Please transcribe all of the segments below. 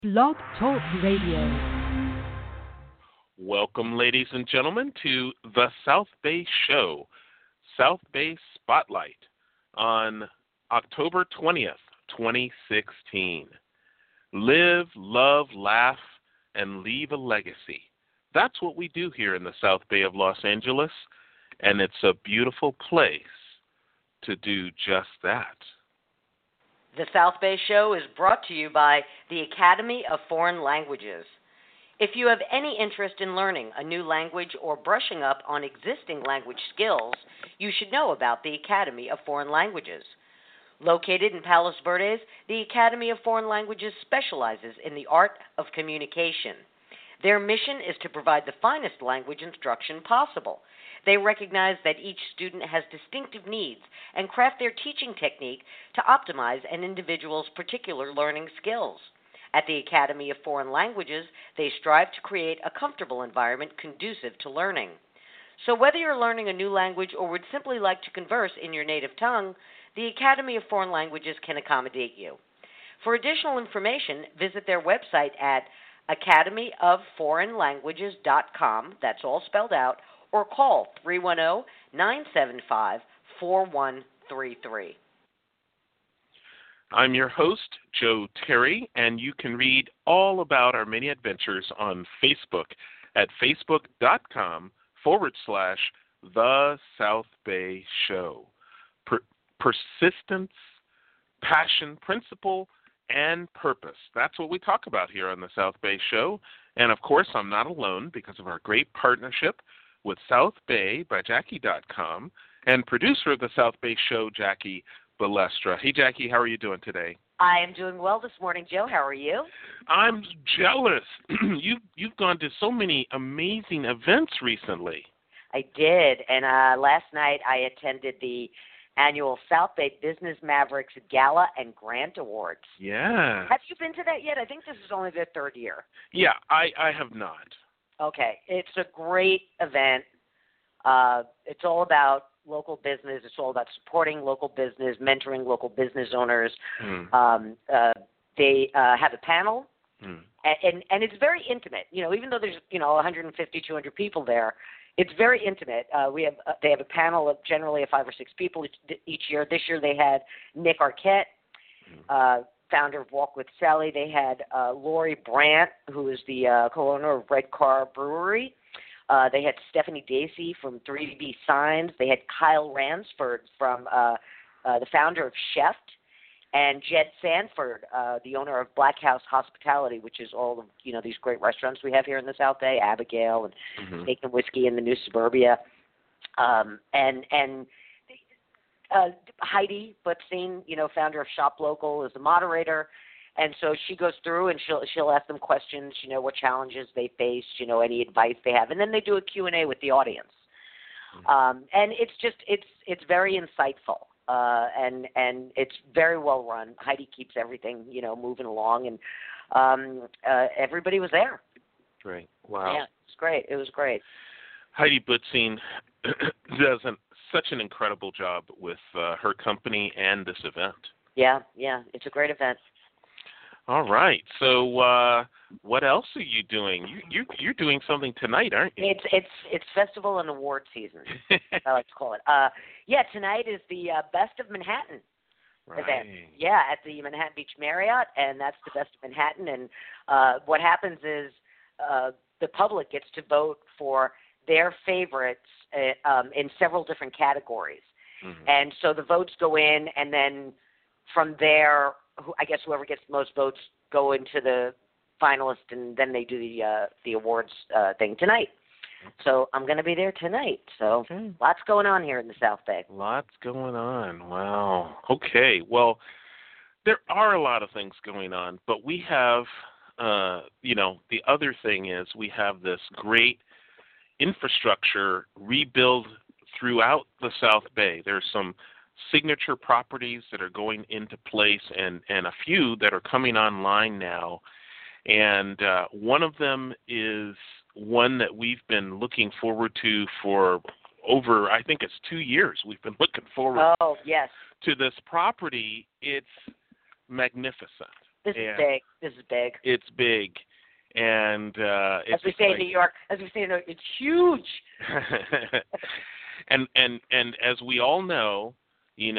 Blog Talk Radio. Welcome, ladies and gentlemen, to the South Bay Show, South Bay Spotlight, on October 20th, 2016. Live, love, laugh, and leave a legacy. That's what we do here in the South Bay of Los Angeles, and it's a beautiful place to do just that. The South Bay Show is brought to you by the Academy of Foreign Languages. If you have any interest in learning a new language or brushing up on existing language skills, you should know about the Academy of Foreign Languages. Located in Palos Verdes, the Academy of Foreign Languages specializes in the art of communication. Their mission is to provide the finest language instruction possible. They recognize that each student has distinctive needs and craft their teaching technique to optimize an individual's particular learning skills. At the Academy of Foreign Languages, they strive to create a comfortable environment conducive to learning. So whether you're learning a new language or would simply like to converse in your native tongue, the Academy of Foreign Languages can accommodate you. For additional information, visit their website at academyofforeignlanguages.com, that's all spelled out, or call 310-975-4133. I'm your host, Joe Terry, and you can read all about our many adventures on Facebook at facebook.com/The South Bay Show. Persistence, passion, principle, and purpose. That's what we talk about here on the South Bay Show. And, of course, I'm not alone because of our great partnership with South Bay by Jackie.com and producer of the South Bay Show, Jackie Balestra. Hey, Jackie, how are you doing today? I am doing well this morning, Joe. How are you? I'm jealous. You've gone to so many amazing events recently. I did, and last night I attended the annual South Bay Business Mavericks Gala and Grant Awards. Yeah. Have you been to that yet? I think this is only their third year. Yeah, I have not. Okay, it's a great event. It's all about local business. It's all about supporting local business, mentoring local business owners. They have a panel, and it's very intimate. You know, even though there's 150, 200 people there, it's very intimate. They have a panel of generally 5 or 6 people each year. This year they had Nick Arquette, founder of Walk with Sally. They had Lori Brandt, who is the co-owner of Red Car Brewery. They had Stephanie Dacey from 3B Signs. They had Kyle Ransford from the founder of Chef, and Jed Sanford, the owner of Black House Hospitality, which is all of these great restaurants we have here in the South Bay, Abigail and Steak and Whiskey in the New Suburbia, and Heidi Butstein, founder of Shop Local, is the moderator. And so she goes through and she'll ask them questions, what challenges they face, any advice they have. And then they do a Q&A with the audience. And it's very insightful. And it's very well run. Heidi keeps everything, moving along. And everybody was there. Great. Wow. Yeah, it's great. It was great. Heidi Butstein does such an incredible job with her company and this event. Yeah, it's a great event. All right. So, what else are you doing? You're doing something tonight, aren't you? It's festival and award season. I like to call it. Tonight is the Best of Manhattan event. Yeah, at the Manhattan Beach Marriott, and that's the Best of Manhattan. And what happens is the public gets to vote for their favorites in several different categories. And so the votes go in, and then from there, I guess whoever gets the most votes go into the finalists, and then they do the awards thing tonight. So I'm going to be there tonight. So Lots going on here in the South Bay. Lots going on. Wow. Okay. Well, there are a lot of things going on, but we have, the other thing is we have this great infrastructure rebuild throughout the South Bay. There's some signature properties that are going into place and a few that are coming online now. And one of them is one that we've been looking forward to for over, I think it's 2 years. We've been looking forward to this property. It's magnificent. This is big. This is big. It's big. And as we say in New York, it's huge. and as we all know, you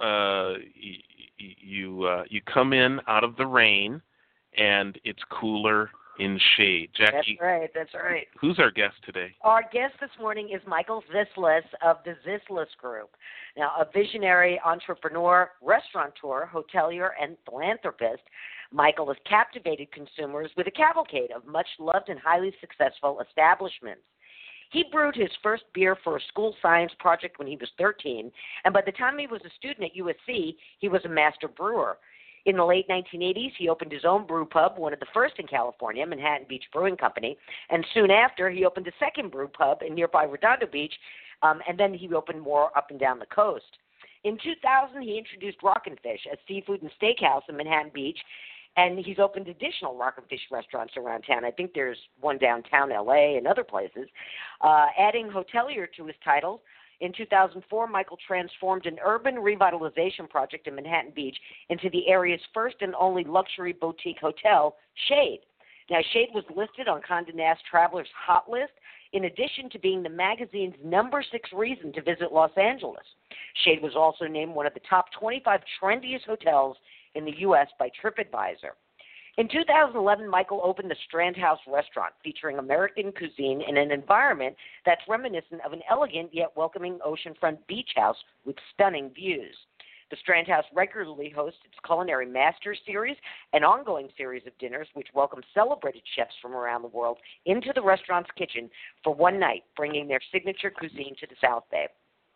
come in out of the rain, and it's cooler in shade. Jackie, That's right. Who's our guest today? Our guest this morning is Michael Zislis of the Zislis Group. Now, a visionary entrepreneur, restaurateur, hotelier, and philanthropist, Michael has captivated consumers with a cavalcade of much-loved and highly successful establishments. He brewed his first beer for a school science project when he was 13, and by the time he was a student at USC, he was a master brewer. In the late 1980s, he opened his own brew pub, one of the first in California, Manhattan Beach Brewing Company, and soon after, he opened a second brew pub in nearby Redondo Beach, and then he opened more up and down the coast. In 2000, he introduced Rockin' Fish, a seafood and steakhouse in Manhattan Beach, and he's opened additional Rockin' Fish restaurants around town. I think there's one downtown L.A. and other places. Adding hotelier to his title, in 2004, Michael transformed an urban revitalization project in Manhattan Beach into the area's first and only luxury boutique hotel, Shade. Now, Shade was listed on Condé Nast Traveler's Hot List, in addition to being the magazine's number 6 reason to visit Los Angeles. Shade was also named one of the top 25 trendiest hotels in the U.S. by TripAdvisor. In 2011, Michael opened the Strand House restaurant, featuring American cuisine in an environment that's reminiscent of an elegant yet welcoming oceanfront beach house with stunning views. The Strand House regularly hosts its Culinary Masters series, an ongoing series of dinners which welcome celebrated chefs from around the world into the restaurant's kitchen for one night, bringing their signature cuisine to the South Bay.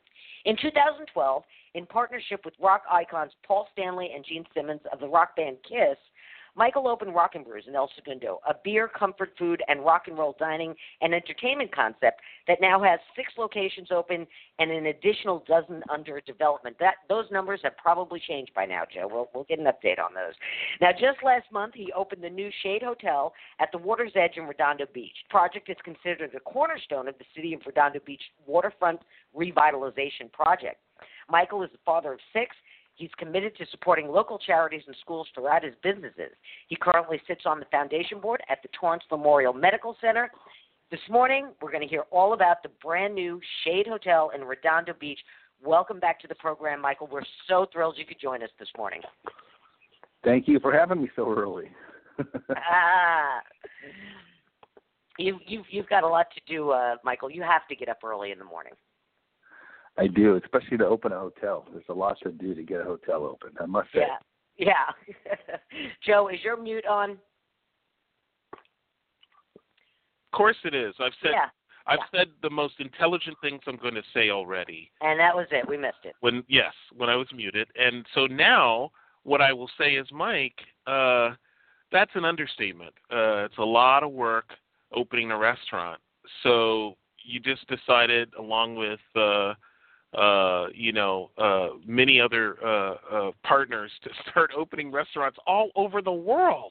In 2012, in partnership with rock icons Paul Stanley and Gene Simmons of the rock band Kiss, Michael opened Rockin' Brews in El Segundo, a beer, comfort food, and rock and roll dining and entertainment concept that now has 6 locations open and an additional dozen under development. Those numbers have probably changed by now, Joe. We'll get an update on those. Now, just last month, he opened the new Shade Hotel at the Water's Edge in Redondo Beach. The project is considered the cornerstone of the city of Redondo Beach waterfront revitalization project. Michael is the father of 6. He's committed to supporting local charities and schools throughout his businesses. He currently sits on the foundation board at the Torrance Memorial Medical Center. This morning, we're going to hear all about the brand new Shade Hotel in Redondo Beach. Welcome back to the program, Michael. We're so thrilled you could join us this morning. Thank you for having me so early. You've got a lot to do, Michael. You have to get up early in the morning. I do, especially to open a hotel. There's a lot to do to get a hotel open, I must say. Yeah. Joe, is your mute on? Of course it is. I've said the most intelligent things I'm going to say already. And that was it. We missed it. When I was muted. And so now what I will say is, Mike, that's an understatement. It's a lot of work opening a restaurant. So you just decided, along with many other partners, to start opening restaurants all over the world.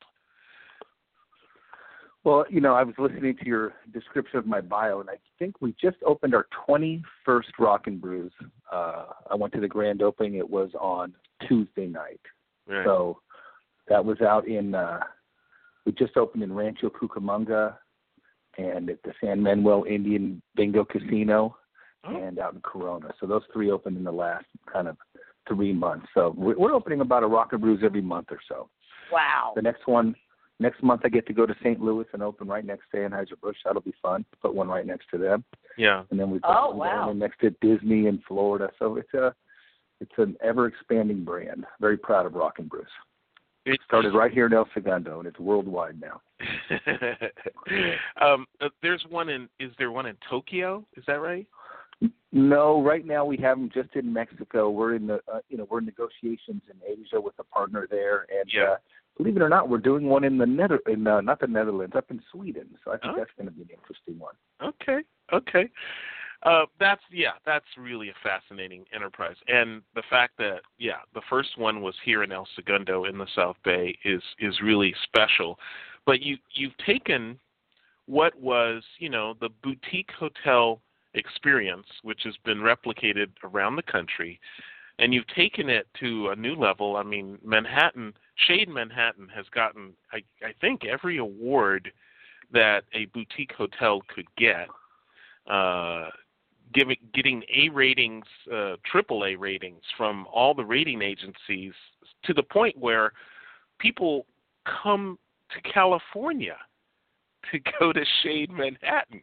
Well, I was listening to your description of my bio, and I think we just opened our 21st Rockin' Brews. I went to the grand opening. It was on Tuesday night. Right. So that was out we just opened in Rancho Cucamonga and at the San Manuel Indian Bingo Casino and out in Corona. So those 3 opened in the last kind of 3 months. So we're opening about a Rockin' Brews every month or so. Wow. The next month I get to go to St. Louis and open right next to Anheuser-Busch. That'll be fun. Put one right next to them. Yeah. And then we've got one next to Disney in Florida. So it's an ever-expanding brand. Very proud of Rockin' Brews. It started right here in El Segundo, and it's worldwide now. Is there one in Tokyo? Is that right? No, right now we have them just in Mexico. We're in we're in negotiations in Asia with a partner there, and believe it or not, we're doing one in not the Netherlands, up in Sweden. So I think that's going to be an interesting one. Okay. That's really a fascinating enterprise, and the fact that the first one was here in El Segundo in the South Bay is really special. But you've taken what was the boutique hotel experience, which has been replicated around the country, and you've taken it to a new level. I mean, Manhattan Shade Manhattan has gotten, I think, every award that a boutique hotel could get, getting A ratings, AAA ratings from all the rating agencies, to the point where people come to California to go to Shade Manhattan.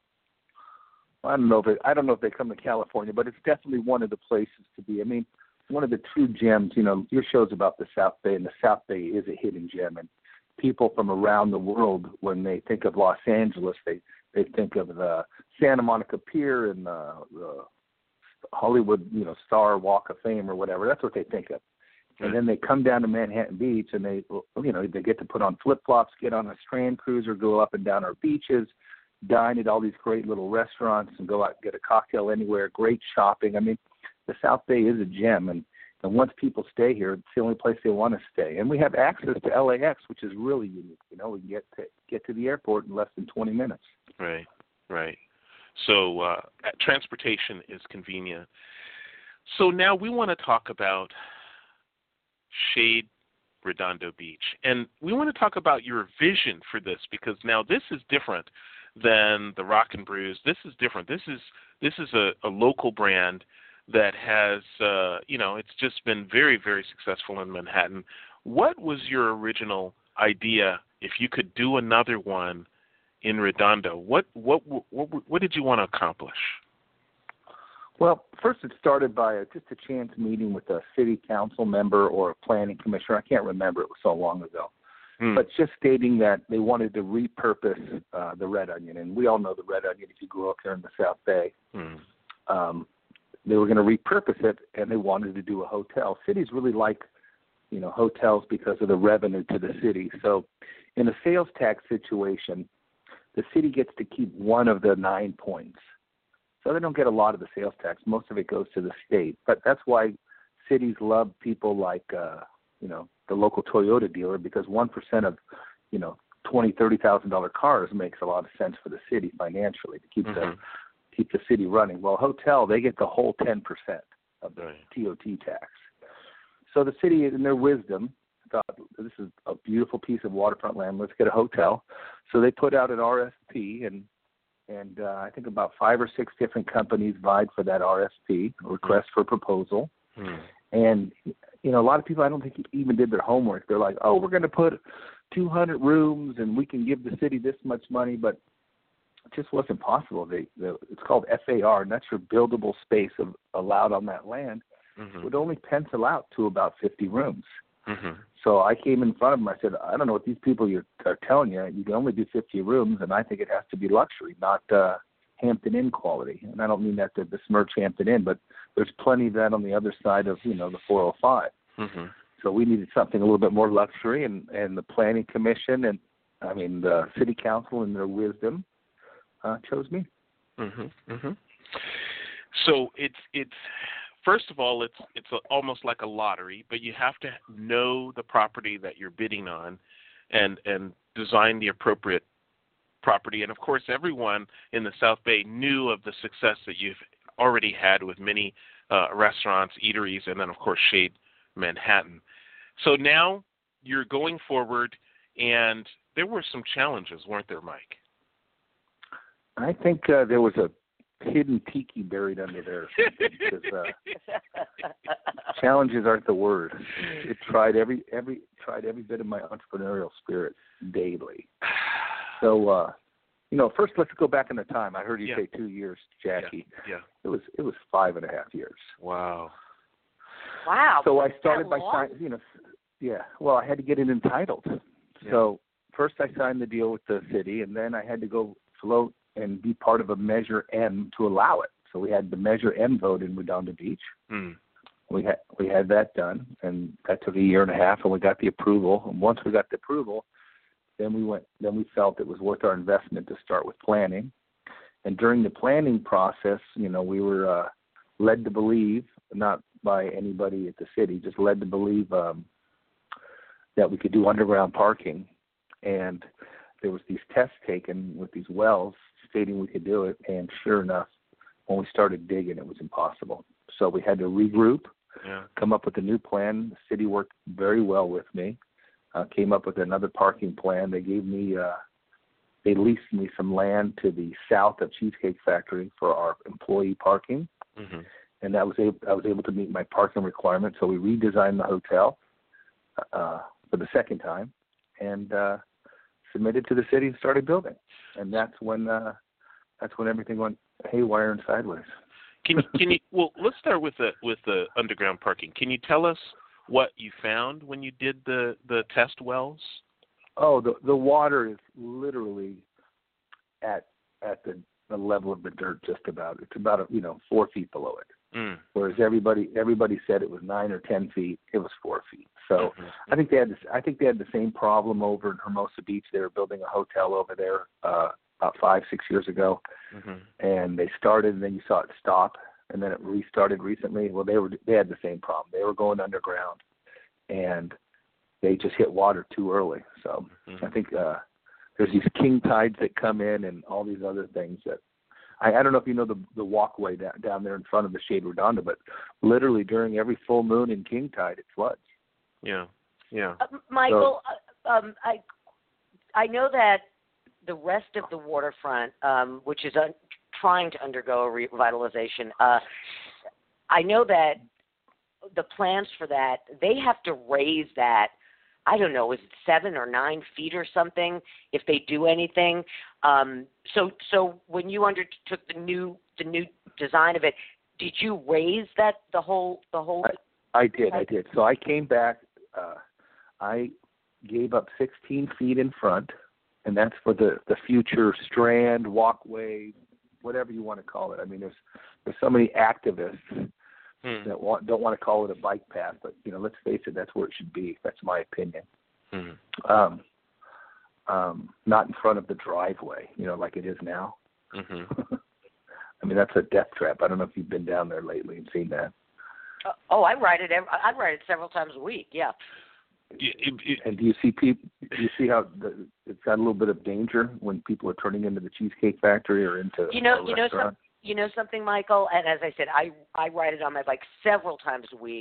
I don't know if they come to California, but it's definitely one of the places to be. I mean, one of the true gems. You know, your show's about the South Bay, and the South Bay is a hidden gem. And people from around the world, when they think of Los Angeles, they think of the Santa Monica Pier and the Hollywood, Star Walk of Fame or whatever. That's what they think of. And then they come down to Manhattan Beach, and they get to put on flip-flops, get on a Strand cruiser, go up and down our beaches, dine at all these great little restaurants, and go out and get a cocktail anywhere, great shopping. I mean, the South Bay is a gem, and once people stay here, it's the only place they want to stay. And we have access to LAX, which is really unique. We can get to the airport in less than 20 minutes. Right. So transportation is convenient. So now we want to talk about Shade Redondo Beach, and we want to talk about your vision for this, because now this is different than the Rock and Brews. This is different. This is a local brand that has it's just been very, very successful in Manhattan. What was your original idea? If you could do another one in Redondo, what did you want to accomplish? Well, first it started by just a chance meeting with a city council member or a planning commissioner. I can't remember, it was so long ago. But just stating that they wanted to repurpose the Red Onion. And we all know the Red Onion if you grew up here in the South Bay. They were going to repurpose it, and they wanted to do a hotel. Cities really like, hotels because of the revenue to the city. So in a sales tax situation, the city gets to keep one of the 9 points. So they don't get a lot of the sales tax. Most of it goes to the state. But that's why cities love people like, the local Toyota dealer, because 1% of, $20,000, $30,000 cars makes a lot of sense for the city financially to keep the city running. Well, hotel, they get the whole 10% of the TOT tax. So the city, in their wisdom, thought, this is a beautiful piece of waterfront land. Let's get a hotel. So they put out an RFP, and I think about 5 or 6 different companies vied for that RFP, request for proposal. And, a lot of people, I don't think even did their homework. They're like, oh, we're going to put 200 rooms and we can give the city this much money, but it just wasn't possible. It's called FAR, and that's your buildable space allowed on that land. Would only pencil out to about 50 rooms. So I came in front of them. I said, I don't know what these people are telling you. You can only do 50 rooms, and I think it has to be luxury, not Hampton Inn quality. And I don't mean that to besmirch Hampton Inn, but there's plenty of that on the other side of, the 405. So we needed something a little bit more luxury, and the planning commission and, the city council in their wisdom chose me. So it's first of all, it's almost like a lottery, but you have to know the property that you're bidding on and design the appropriate property. And, of course, everyone in the South Bay knew of the success that you've already had with many restaurants, eateries, and then, of course, Shade Manhattan. So now you're going forward, and there were some challenges, weren't there, Mike? I think there was a hidden tiki buried under there. Because, challenges aren't the word. It tried every bit of my entrepreneurial spirit daily. So, first let's go back in the time. I heard you say 2 years, Jackie. Yeah. It was 5.5 years. Wow. So I started by signing. Well, I had to get it entitled. Yeah. So first I signed the deal with the city, and then I had to go float and be part of a Measure M to allow it. So we had the Measure M vote in Redondo Beach. We had that done, and that took 1.5 years, and we got the approval. And once we got the approval, then we felt it was worth our investment to start with planning. And during the planning process, we were led to believe, not by anybody at the city, just led to believe that we could do underground parking. And there was these tests taken with these wells stating we could do it. And sure enough, when we started digging, it was impossible. So we had to regroup, come up with a new plan. The city worked very well with me. Came up with another parking plan. They gave me, they leased me some land to the south of Cheesecake Factory for our employee parking, and I was able to meet my parking requirements. So we redesigned the hotel for the second time, and submitted to the city and started building. And that's when everything went haywire and sideways. Can you? Well, let's start with the underground parking. Can you tell us what you found when you did the test wells? Oh, the water is literally at the level of the dirt, just about. It's about 4 feet below it. Whereas everybody said it was 9 or 10 feet. It was 4 feet. So I think they had the same problem over in Hermosa Beach. They were building a hotel over there about 5-6 years ago, and they started, and then you saw it stop, and then it restarted recently. Well, they had the same problem. They were going underground, and they just hit water too early. So I think there's these king tides that come in, and all these other things that. I don't know if you know the walkway down there in front of the Shade Redonda, but literally during every full moon and king tide, it floods. Yeah. Michael, so, I know that the rest of the waterfront, which is trying to undergo a revitalization, I know that the plans for that, they have to raise that. I don't know, is it 7 or 9 feet or something if they do anything? So when you undertook the new design of it, did you raise that the whole? I did. So I came back. I gave up 16 feet in front, and that's for the future strand, walkway, whatever you want to call it. I mean, there's so many activists that don't want to call it a bike path, but let's face it, that's where it should be. That's my opinion. Not in front of the driveway, like it is now. I mean, that's a death trap. I don't know if you've been down there lately and seen that. I ride it. I ride it several times a week. Yeah. And do you see people? Do you see how it's got a little bit of danger when people are turning into the Cheesecake Factory or into a restaurant? You know something, Michael? And as I said, I ride it on my bike several times a week.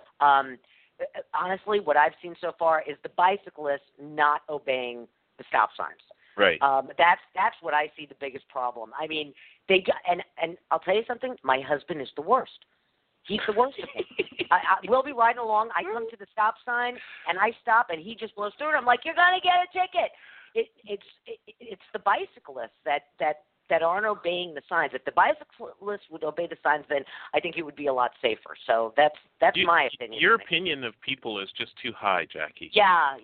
Honestly, what I've seen so far is the bicyclists not obeying the stop signs. Right. That's what I see the biggest problem. I mean, and I'll tell you something. My husband is the worst. He's the worst of them. We'll be riding along. I come to the stop sign and I stop, and he just blows through it. I'm like, "You're gonna get a ticket." It's the bicyclists that aren't obeying the signs. If the bicyclists would obey the signs, then I think it would be a lot safer. So that's my opinion. Your opinion of people is just too high, Jackie. Yeah.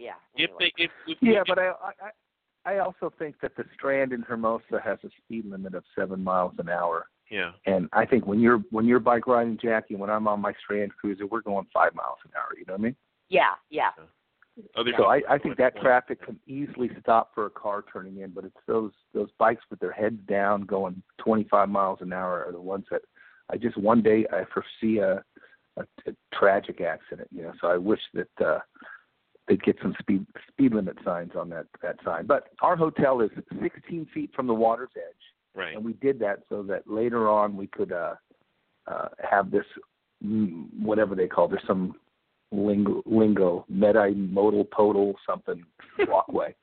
But I also think that the Strand in Hermosa has a speed limit of 7 miles an hour. Yeah. And I think when you're bike riding, Jackie, when I'm on my Strand cruiser, we're going 5 miles an hour. You know what I mean? Yeah. So I think that traffic can easily stop for a car turning in, but it's those bikes with their heads down going 25 miles an hour are the ones that one day I foresee a tragic accident. So I wish that they'd get some speed limit signs on that sign. But our hotel is 16 feet from the water's edge. Right. And we did that so that later on we could have this, whatever they call, there's some lingo, medimodal podal something walkway.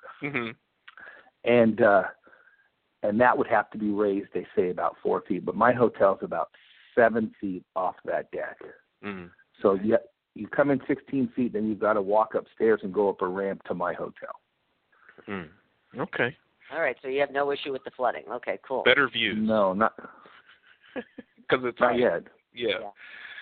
And that would have to be raised, they say, about 4 feet. But my hotel's about 7 feet off that deck. So you come in 16 feet, then you've got to walk upstairs and go up a ramp to my hotel. Okay. All right, so you have no issue with the flooding. Okay, cool. Better views. No, not because it's not yet. Yeah.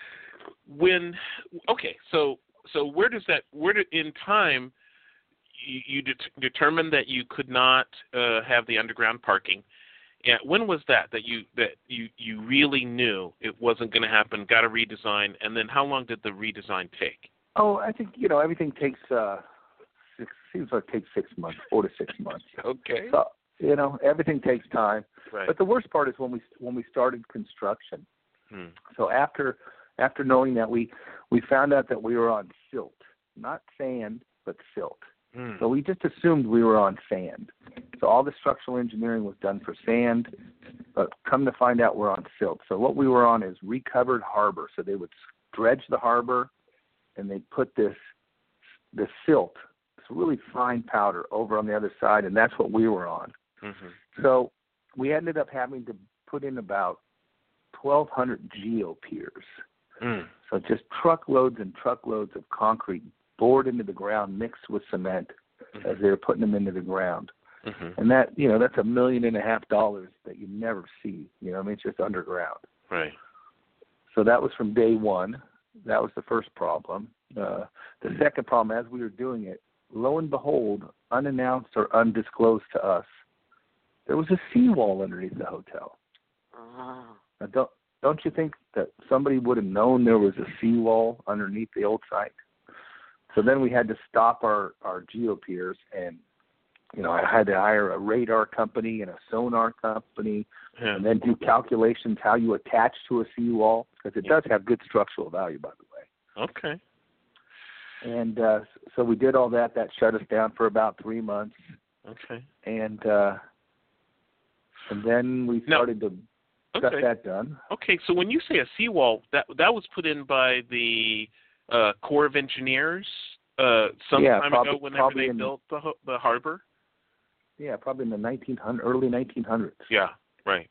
So where in time you determined that you could not have the underground parking? Yeah, when was that you really knew it wasn't going to happen? Got a redesign, and then how long did the redesign take? Oh, I think everything takes. Seems like it takes 6 months, 4 to 6 months. Okay. So everything takes time. Right. But the worst part is when we started construction. So after knowing that, we found out that we were on silt, not sand, but silt. So we just assumed we were on sand. So all the structural engineering was done for sand, but come to find out we're on silt. So what we were on is recovered harbor. So they would dredge the harbor, and they'd put this silt, this really fine powder, over on the other side, and that's what we were on. Mm-hmm. So we ended up having to put in about 1,200 geopiers. So just truckloads and truckloads of concrete bored into the ground, mixed with cement, as they were putting them into the ground. And that, that's $1.5 million that you never see. I mean, it's just underground. Right. So that was from day one. That was the first problem. The second problem, as we were doing it, lo and behold, unannounced or undisclosed to us, there was a seawall underneath the hotel. Now, don't you think that somebody would have known there was a seawall underneath the old site? So then we had to stop our geopiers, and I had to hire a radar company and a sonar company, and then do calculations how you attach to a seawall, because it does have good structural value, by the way. Okay. And so we did all that. That shut us down for about 3 months. Okay. And then we started to got that done. Okay, so when you say a seawall, that was put in by the Corps of Engineers some time ago, whenever they built the harbor? Yeah, probably in the early 1900s. Yeah, right.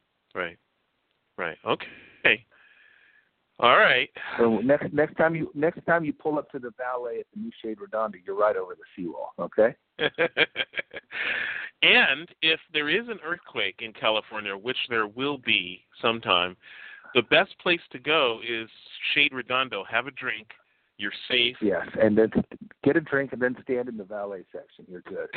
Okay. All right. So next time you pull up to the valet at the new Shade Redondo, you're right over the seawall, okay? And if there is an earthquake in California, which there will be sometime, the best place to go is Shade Redondo. Have a drink. You're safe. Yes, and then get a drink and then stand in the valet section. You're good.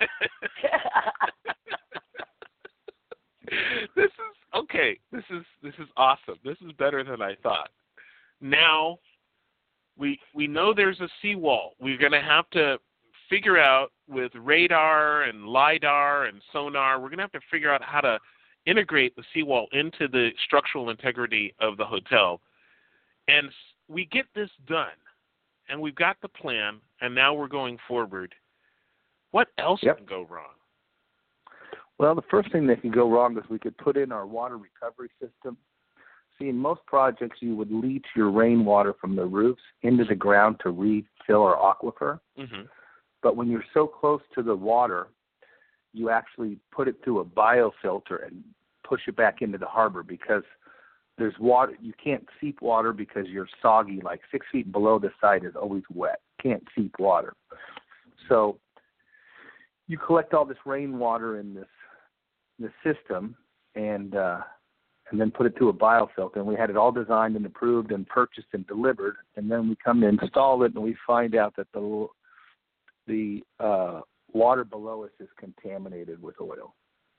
This is awesome. This is better than I thought. Now, we know there's a seawall. We're going to have to figure out with radar and LIDAR and sonar, we're going to have to figure out how to integrate the seawall into the structural integrity of the hotel. And we get this done, and we've got the plan, and now we're going forward. What else can go wrong? Well, the first thing that can go wrong is we could put in our water recovery system. See, in most projects, you would leach your rainwater from the roofs into the ground to refill our aquifer. Mm-hmm. But when you're so close to the water, you actually put it through a biofilter and push it back into the harbor, because there's water. You can't seep water because you're soggy. Like 6 feet below the site is always wet. Can't seep water. So you collect all this rainwater in this system and then put it through a biofilter. And we had it all designed and approved and purchased and delivered. And then we come to install it, and we find out that the water below us is contaminated with oil.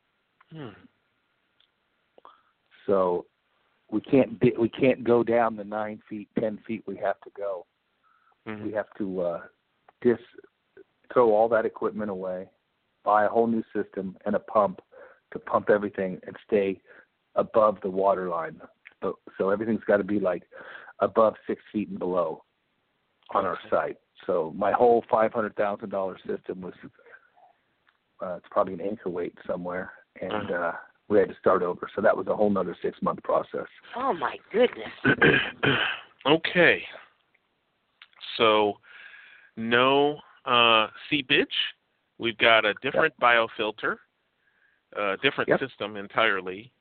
So we can't go down the 9 feet, 10 feet we have to go. Mm-hmm. We have to throw all that equipment away, buy a whole new system and a pump to pump everything and stay above the water line. So everything's got to be like above 6 feet and below on our site. So my whole $500,000 system was it's probably an anchor weight somewhere, and we had to start over. So that was a whole nother 6-month process. Oh my goodness. Okay. So no seepage. We've got a different biofilter, different system entirely,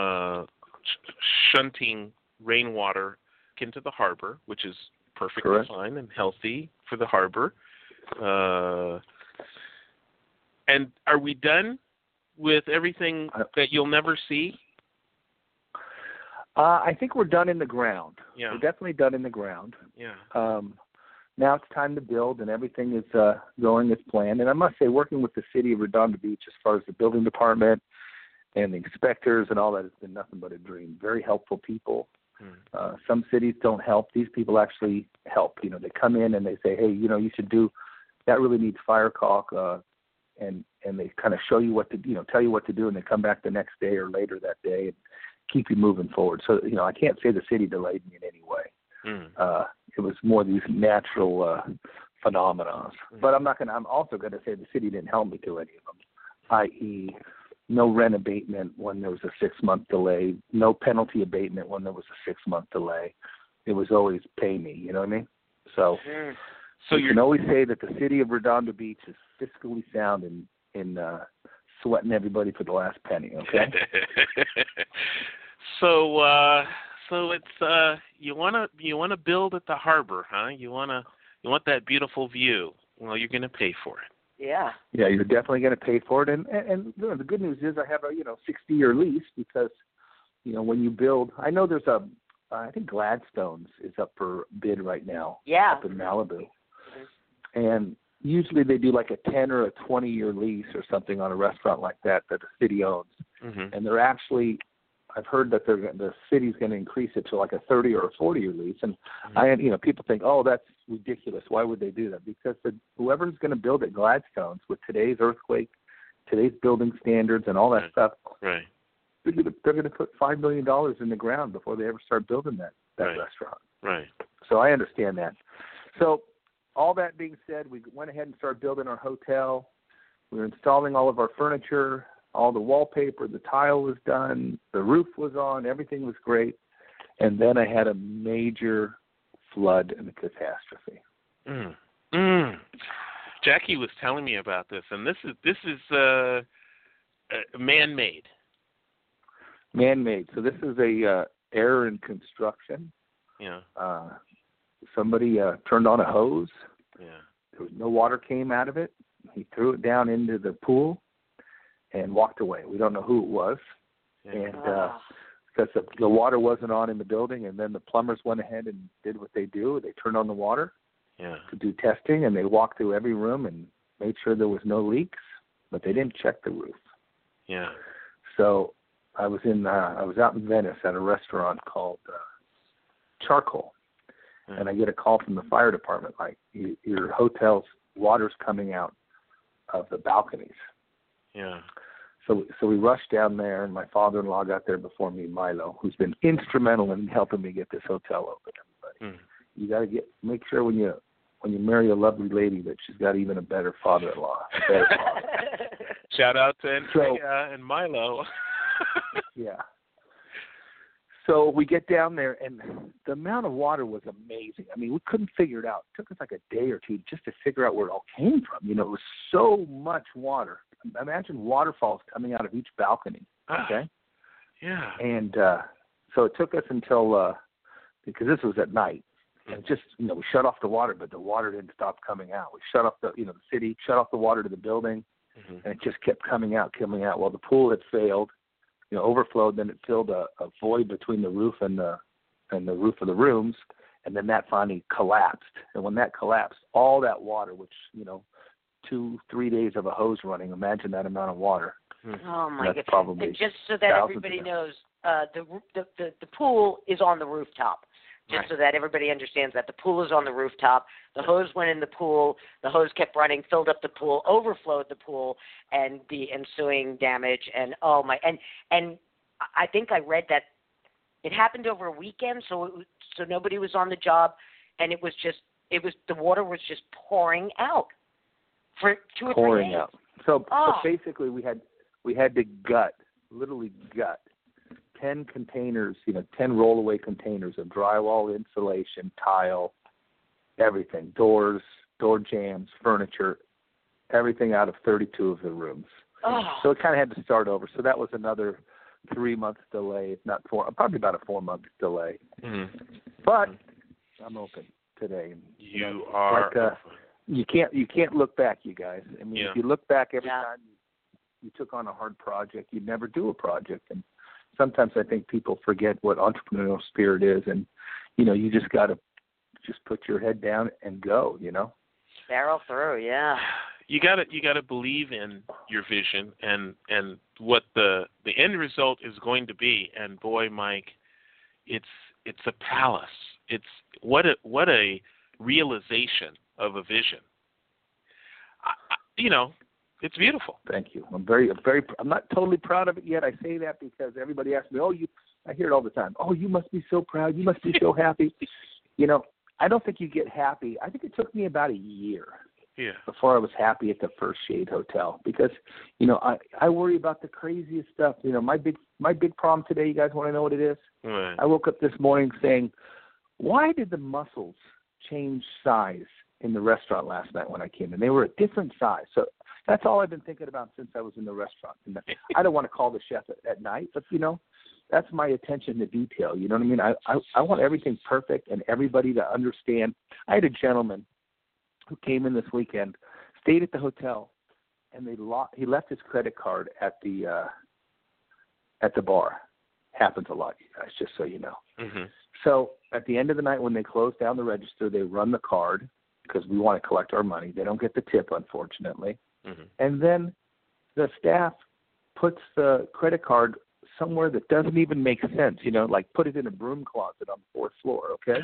shunting rainwater into the harbor, which is perfectly fine and healthy for the harbor. And are we done with everything that you'll never see? I think we're done in the ground. Yeah. We're definitely done in the ground. Yeah. Now it's time to build, and everything is going as planned. And I must say, working with the city of Redondo Beach as far as the building department and the inspectors and all that has been nothing but a dream. Very helpful people. Some cities don't help. These people actually help. They come in and they say, hey, you should do that. Really needs fire caulk, and they kind of show you what to tell you what to do, and they come back the next day or later that day and keep you moving forward. So I can't say the city delayed me in any way. It was more these natural phenomena. But I'm also going to say the city didn't help me through any of them, i.e., no rent abatement when there was a 6-month delay, no penalty abatement when there was a 6-month delay. it was always pay me. You know what I mean? So, so you can always say that the city of Redondo Beach is fiscally sound in sweating everybody for the last penny. Okay. So it's you wanna build at the harbor, huh? You want that beautiful view. Well, you're going to pay for it. Yeah. Yeah, you're definitely going to pay for it. And you know, the good news is I have a 60-year lease because when you build, I know there's I think Gladstone's is up for bid right now. Yeah. Up in Malibu, and usually they do like a 10 or a 20-year lease or something on a restaurant like that the city owns, and they're actually. I've heard that the city's going to increase it to like a 30 or a 40-year lease, and people think, oh, that's ridiculous. Why would they do that? Because whoever's going to build at Gladstone's with today's earthquake, today's building standards, and all that stuff, right? They're going to put $5 million in the ground before they ever start building that right. restaurant. Right. So I understand that. So all that being said, we went ahead and started building our hotel. We were installing all of our furniture. All the wallpaper, the tile was done, the roof was on, everything was great. And then I had a major flood and a catastrophe. Jackie was telling me about this, and this is man-made. Man-made. So this is a error in construction. Yeah. Somebody turned on a hose. Yeah. There was no water came out of it. He threw it down into the pool and walked away. We don't know who it was. Yeah. And because the water wasn't on in the building, and then the plumbers went ahead and did what they do. They turned on the water to do testing, and they walked through every room and made sure there was no leaks, but they didn't check the roof. Yeah. So I was out in Venice at a restaurant called Charcoal, and I get a call from the fire department, like, your hotel's water's coming out of the balconies. Yeah. So we rushed down there, and my father-in-law got there before me, Milo, who's been instrumental in helping me get this hotel open. Everybody, you got to make sure when you marry a lovely lady that she's got even a better father-in-law. Shout out to Andrea and Milo. Yeah. So we get down there, and the amount of water was amazing. I mean, we couldn't figure it out. It took us like a day or two just to figure out where it all came from. It was so much water. Imagine waterfalls coming out of each balcony, okay? Yeah. And so it took us until, because this was at night, and just, we shut off the water, but the water didn't stop coming out. We shut off the city shut off the water to the building, and it just kept coming out. Well, the pool had failed. Overflowed, then it filled a void between the roof and the roof of the rooms, and then that finally collapsed. And when that collapsed, all that water, which 2-3 days of a hose running, imagine that amount of water. Oh my goodness! Probably just so that everybody knows, the pool is on the rooftop. Just so that everybody understands that the pool is on the rooftop. The hose went in the pool. The hose kept running, filled up the pool, overflowed the pool, and the ensuing damage. And and I think I read that it happened over a weekend, so nobody was on the job, and the water was just pouring out for 2 or 3 days. Pouring out. So basically, we had to literally gut 10 containers, 10 rollaway containers of drywall, insulation, tile, everything, doors, door jambs, furniture, everything out of 32 of the rooms. So it kind of had to start over. So that was another 3 months delay, if not 4, probably about a 4-month delay. But I'm open today. You are. You can't look back, you guys. I mean, if you look back every time you took on a hard project, you'd never do a project. And sometimes I think people forget what entrepreneurial spirit is, and you just got to just put your head down and go. Barrel through, yeah. You got to believe in your vision and what the end result is going to be. And boy, Mike, it's a palace. It's what a realization of a vision. It's beautiful. Thank you. I'm not totally proud of it yet. I say that because everybody asks me, I hear it all the time. Oh, you must be so proud. You must be so happy. I don't think you get happy. I think it took me about a year before I was happy at the First Shade Hotel because, I worry about the craziest stuff. My big problem today, you guys want to know what it is? Right. I woke up this morning saying, why did the mussels change size in the restaurant last night when I came in? They were a different size. So that's all I've been thinking about since I was in the restaurant. And I don't want to call the chef at night, but, that's my attention to detail. You know what I mean? I want everything perfect and everybody to understand. I had a gentleman who came in this weekend, stayed at the hotel, and he left his credit card at the bar. Happens a lot, you guys, just so you know. Mm-hmm. So at the end of the night when they close down the register, they run the card because we want to collect our money. They don't get the tip, unfortunately. Mm-hmm. And then the staff puts the credit card somewhere that doesn't even make sense, like put it in a broom closet on the 4th floor, okay?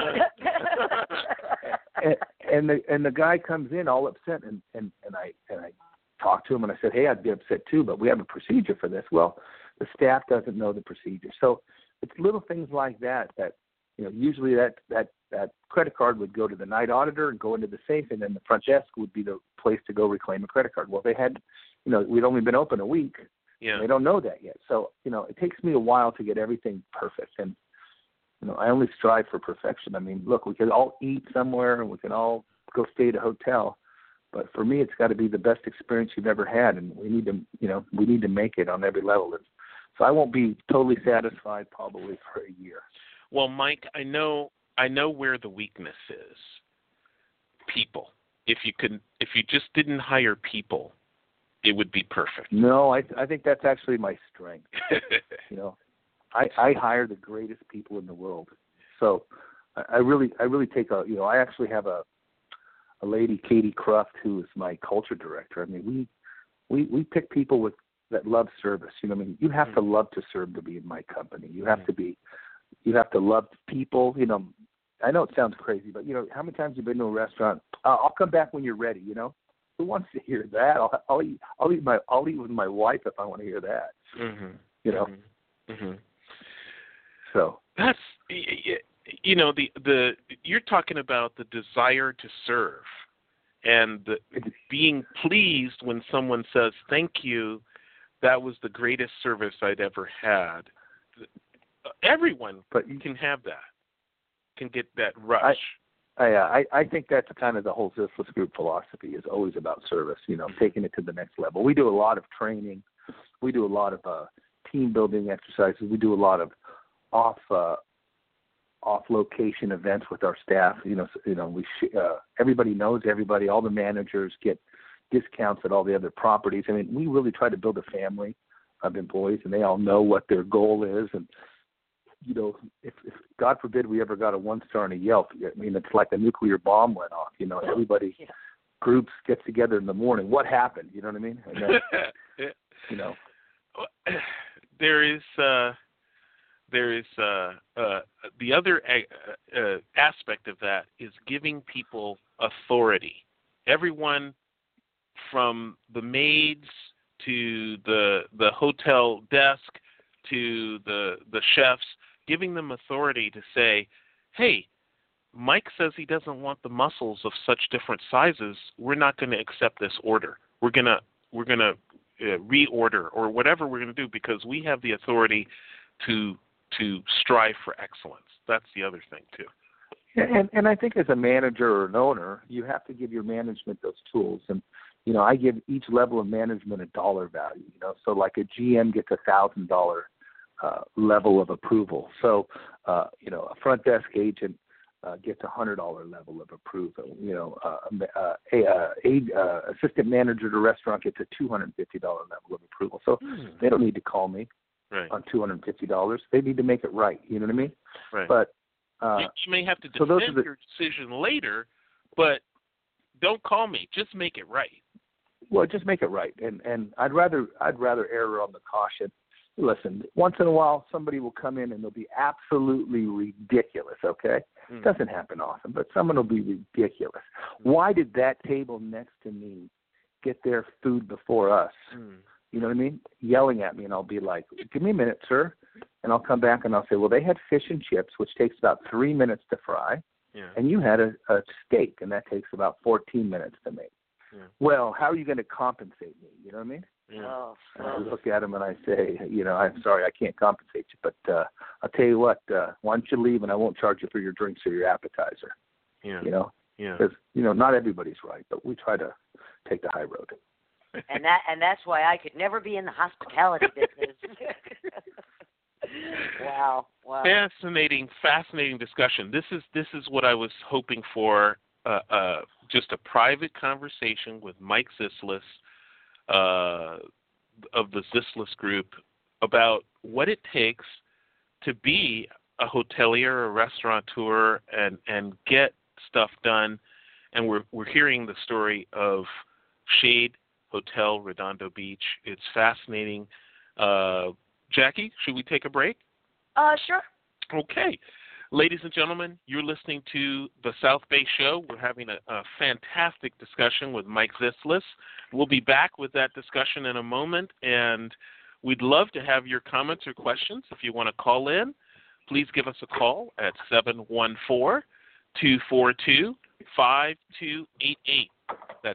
and the guy comes in all upset, and I talked to him, and I said, hey, I'd be upset too, but we have a procedure for this. Well, the staff doesn't know the procedure. So it's little things like that usually that credit card would go to the night auditor and go into the safe, and then the front desk would be the place to go reclaim a credit card. Well, they had, we'd only been open a week. Yeah. They don't know that yet. So, it takes me a while to get everything perfect. And, I only strive for perfection. I mean, look, we can all eat somewhere and we can all go stay at a hotel. But for me, it's got to be the best experience you've ever had. And we need to make it on every level. And so I won't be totally satisfied probably for a year. Well, Mike, I know where the weakness is. People. If you just didn't hire people, it would be perfect. No, I think that's actually my strength. I hire the greatest people in the world. So I really take I actually have a lady, Katie Cruft, who is my culture director. I mean, we pick people that love service. You have to love to serve to be in my company. You have to love people. I know it sounds crazy, but how many times have you been to a restaurant? I'll come back when you're ready. Who wants to hear that? I'll eat with my wife if I want to hear that. Mm-hmm. Mm-hmm. So that's the you're talking about the desire to serve and being pleased when someone says thank you. That was the greatest service I'd ever had. Everyone can have that. Can get that rush. I think that's kind of the whole Zislis Group philosophy is always about service, taking it to the next level. We do a lot of training. We do a lot of team building exercises. We do a lot of off location events with our staff. Everybody knows everybody. All the managers get discounts at all the other properties. I mean, we really try to build a family of employees, and they all know what their goal is. And if God forbid we ever got a 1-star and a Yelp, I mean, it's like a nuclear bomb went off. Everybody groups get together in the morning. What happened? You know what I mean? And then, there is the other aspect of that is giving people authority. Everyone from the maids to the hotel desk to the chefs, giving them authority to say, hey, Mike says he doesn't want the mussels of such different sizes. We're not going to accept this order. We're gonna reorder or whatever we're going to do because we have the authority to strive for excellence. That's the other thing too. And I think as a manager or an owner, you have to give your management those tools. And I give each level of management a dollar value. So like a GM gets $1,000 level of approval. So a front desk agent gets $100 level of approval. Assistant manager at a restaurant gets a $250 level of approval. So they don't need to call me on $250. They need to make it right. You know what I mean? Right. But you may have to defend your decision later, but don't call me. Just make it right. Well, just make it right. And I'd rather err on the caution. Listen, once in a while, somebody will come in and they'll be absolutely ridiculous, okay? It doesn't happen often, but someone will be ridiculous. Why did that table next to me get their food before us? You know what I mean? Yelling at me, and I'll be like, give me a minute, sir. And I'll come back and I'll say, well, they had fish and chips, which takes about 3 minutes to fry, and you had a steak, and that takes about 14 minutes to make. Yeah. Well, how are you going to compensate me? You know what I mean? Yeah. Oh, I look at them and I say, I'm sorry, I can't compensate you, but I'll tell you what, why don't you leave and I won't charge you for your drinks or your appetizer. Yeah. Yeah. Because not everybody's right, but we try to take the high road. And that's why I could never be in the hospitality business. Wow. Fascinating discussion. This is what I was hoping for. Just a private conversation with Mike Zislis of the Zislis Group about what it takes to be a hotelier, a restaurateur, and get stuff done. And we're hearing the story of Shade Hotel Redondo Beach. It's fascinating. Jackie, should we take a break? Sure. Okay. Ladies and gentlemen, you're listening to the South Bay Show. We're having a fantastic discussion with Mike Zislis. We'll be back with that discussion in a moment, and we'd love to have your comments or questions. If you want to call in, please give us a call at 714-242-5288. That's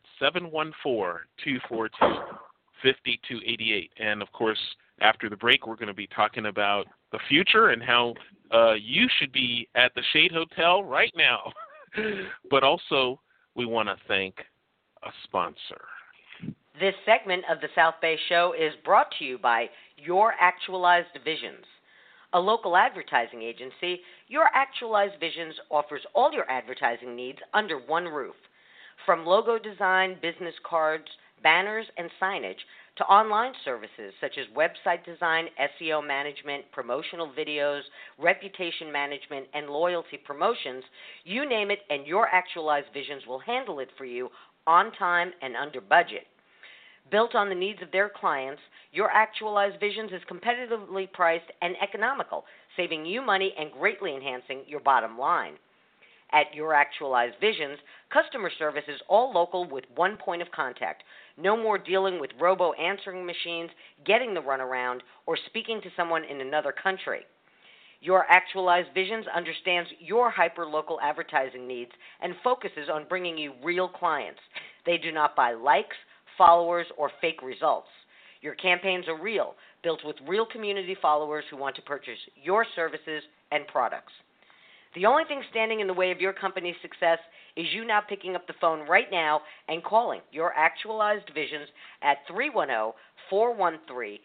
714-242-5288. And, of course, after the break, we're going to be talking about the future and how you should be at the Shade Hotel right now. But also, we want to thank a sponsor. This segment of the South Bay Show is brought to you by Your Actualized Visions. A local advertising agency, Your Actualized Visions offers all your advertising needs under one roof. From logo design, business cards, banners, and signage, to online services such as website design, SEO management, promotional videos, reputation management, and loyalty promotions, you name it, and Your Actualized Visions will handle it for you on time and under budget. Built on the needs of their clients, Your Actualized Visions is competitively priced and economical, saving you money and greatly enhancing your bottom line. At Your Actualized Visions, customer service is all local with one point of contact. No more dealing with robo-answering machines, getting the runaround, or speaking to someone in another country. Your Actualized Visions understands your hyper-local advertising needs and focuses on bringing you real clients. They do not buy likes, followers, or fake results. Your campaigns are real, built with real community followers who want to purchase your services and products. The only thing standing in the way of your company's success is you now picking up the phone right now and calling Your Actualized Visions at 310-413-8773.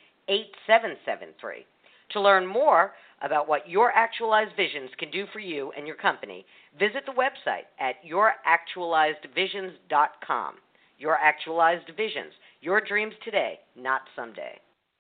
To learn more about what Your Actualized Visions can do for you and your company, visit the website at youractualizedvisions.com. Your Actualized Visions, your dreams today, not someday.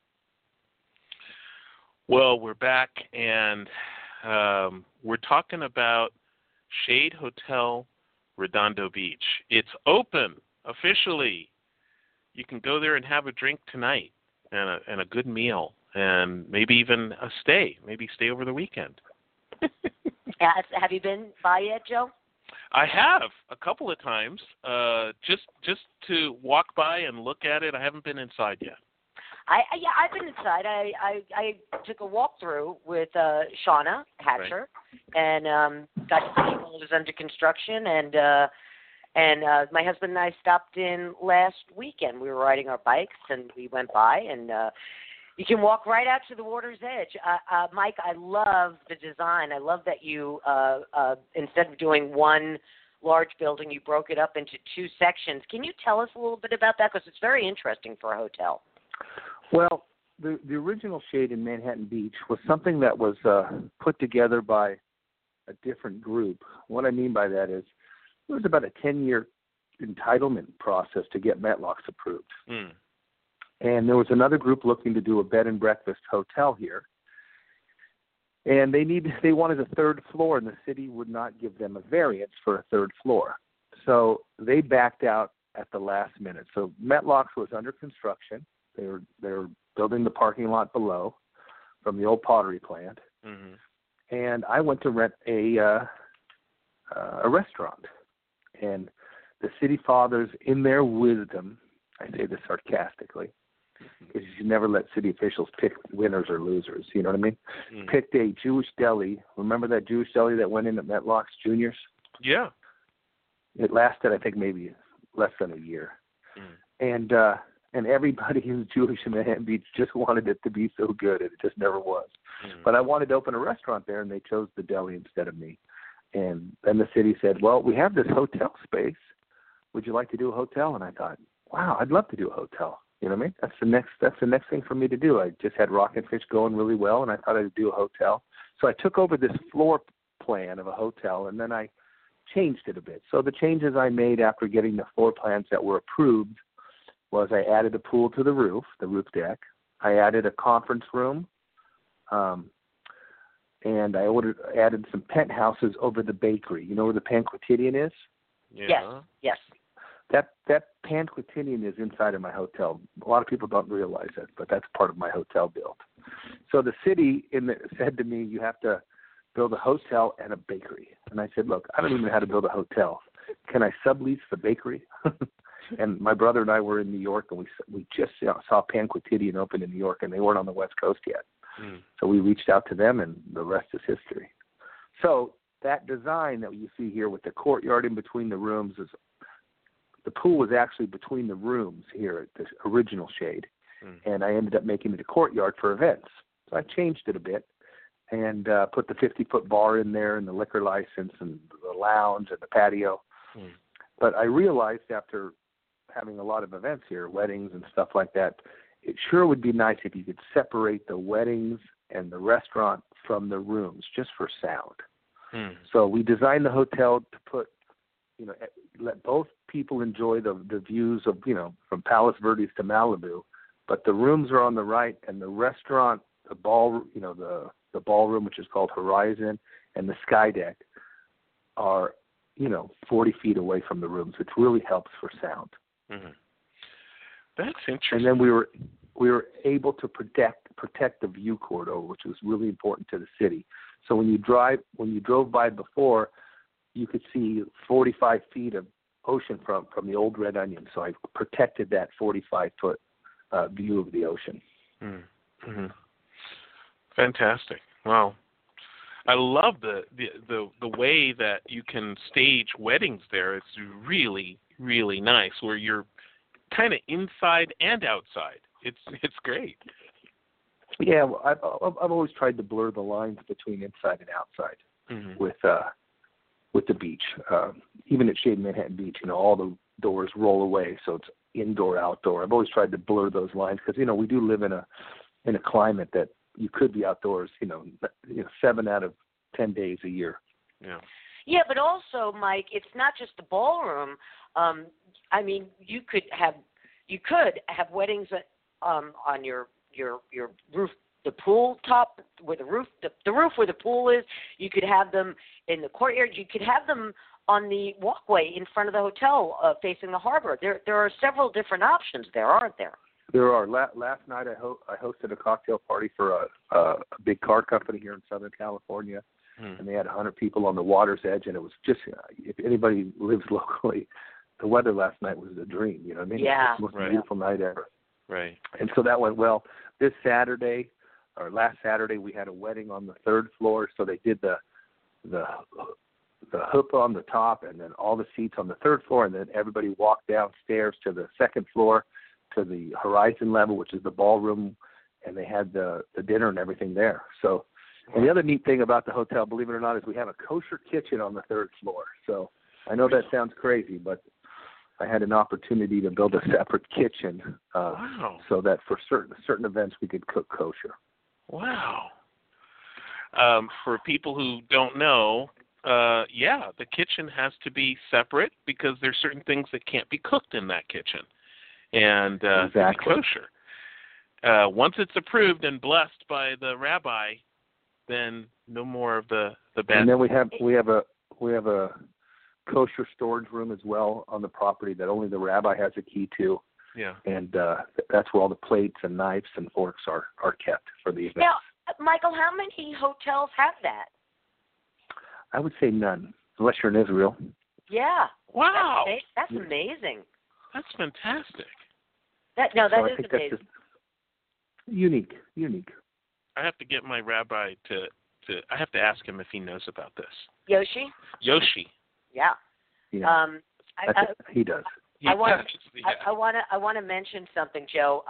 Well, we're back, and we're talking about Shade Hotel Redondo Beach. It's open officially. You can go there and have a drink tonight and a good meal and maybe even a stay. Maybe stay over the weekend. Have you been by yet, Joe? I have a couple of times, just to walk by and look at it. I haven't been inside yet. I've been inside. I took a walk through with Shauna Hatcher, right, and got to see while it was under construction. And my husband and I stopped in last weekend. We were riding our bikes and we went by, and you can walk right out to the water's edge. Mike, I love the design. I love that you instead of doing one large building, you broke it up into two sections. Can you tell us a little bit about that? Because it's very interesting for a hotel. Well, the original Shade in Manhattan Beach was something that was put together by a different group. What I mean by that is it was about a 10-year entitlement process to get Metlocks approved. Mm. And there was another group looking to do a bed and breakfast hotel here. And they wanted a third floor, and the city would not give them a variance for a third floor. So they backed out at the last minute. So Metlocks was under construction. They were building the parking lot below from the old pottery plant. Mm-hmm. And I went to rent a restaurant. And the city fathers, in their wisdom, I say this sarcastically, because you never let city officials pick winners or losers, you know what I mean? Mm. Picked a Jewish deli. Remember that Jewish deli that went in at Metlocks Juniors? Yeah. It lasted, I think, maybe less than a year. Mm. And And everybody who's Jewish in Manhattan Beach just wanted it to be so good, and it just never was. Mm. But I wanted to open a restaurant there, and they chose the deli instead of me. And then the city said, well, we have this hotel space. Would you like to do a hotel? And I thought, wow, I'd love to do a hotel. You know what I mean? That's the next thing for me to do. I just had Rock and Fish going really well, and I thought I'd do a hotel. So I took over this floor plan of a hotel, and then I changed it a bit. So the changes I made after getting the floor plans that were approved was I added a pool to the roof deck. I added a conference room, and I added some penthouses over the bakery. You know where the Pan Quotidian is? Yeah. Yes. That Pan Quotidian is inside of my hotel. A lot of people don't realize it, but that's part of my hotel build. So the city said to me, you have to build a hotel and a bakery. And I said, look, I don't even know how to build a hotel. Can I sublease the bakery? And my brother and I were in New York, and we just saw Pan Quotidian open in New York, and they weren't on the West Coast yet. Mm. So we reached out to them, and the rest is history. So that design that you see here with the courtyard in between the rooms is the pool was actually between the rooms here at the original Shade, and I ended up making it a courtyard for events. So I changed it a bit and put the 50-foot bar in there and the liquor license and the lounge and the patio. Mm. But I realized after having a lot of events here, weddings and stuff like that, it sure would be nice if you could separate the weddings and the restaurant from the rooms just for sound. Mm. So we designed the hotel to put, let both people enjoy the views of, from Palos Verdes to Malibu, but the rooms are on the right, and the restaurant, the ballroom, which is called Horizon, and the sky deck are, 40 feet away from the rooms, which really helps for sound. Mm-hmm. That's interesting. And then we were able to protect the view corridor, which was really important to the city. So when you drove by before, you could see 45 feet of ocean from the old Red Onion. So I protected that 45-foot view of the ocean. Mm-hmm. Fantastic! Wow, I love the way that you can stage weddings there. It's really, really nice, where you're kind of inside and outside. It's great. Yeah, well, I've always tried to blur the lines between inside and outside with the beach. Even at Shade Manhattan Beach, all the doors roll away, so it's indoor, outdoor. I've always tried to blur those lines because we do live in a climate that you could be outdoors, 7 out of 10 days a year. Yeah. Yeah, but also, Mike, it's not just the ballroom. You could have weddings on your roof, the pool top where the roof where the pool is. You could have them in the courtyard. You could have them on the walkway in front of the hotel facing the harbor. There are several different options there, aren't there? There are. Last night I hosted a cocktail party for a big car company here in Southern California, and they had 100 people on the water's edge, and it was just, if anybody lives locally, the weather last night was a dream. You know what I mean? Yeah. It was the most beautiful night ever. Right. And so that went well. Last Saturday, we had a wedding on the 3rd floor, so they did the hoop on the top and then all the seats on the 3rd floor, and then everybody walked downstairs to the 2nd floor to the Horizon level, which is the ballroom, and they had the dinner and everything there. So, and the other neat thing about the hotel, believe it or not, is we have a kosher kitchen on the 3rd floor. So I know that sounds crazy, but I had an opportunity to build a separate kitchen so that for certain events we could cook kosher. Wow. For people who don't know, the kitchen has to be separate because there's certain things that can't be cooked in that kitchen. And exactly. Be kosher. Once it's approved and blessed by the rabbi, then no more of the bad. And then we have a kosher storage room as well on the property that only the rabbi has a key to. Yeah. And that's where all the plates and knives and forks are kept for the event. Now, Michael, how many hotels have that? I would say none, unless you're in Israel. Yeah. Wow. That's amazing. That's fantastic. That is amazing. That's just unique. I have to get my rabbi to I have to ask him if he knows about this. Yoshi? Yoshi. Yeah. Yeah. I he does. I want to mention something, Joe.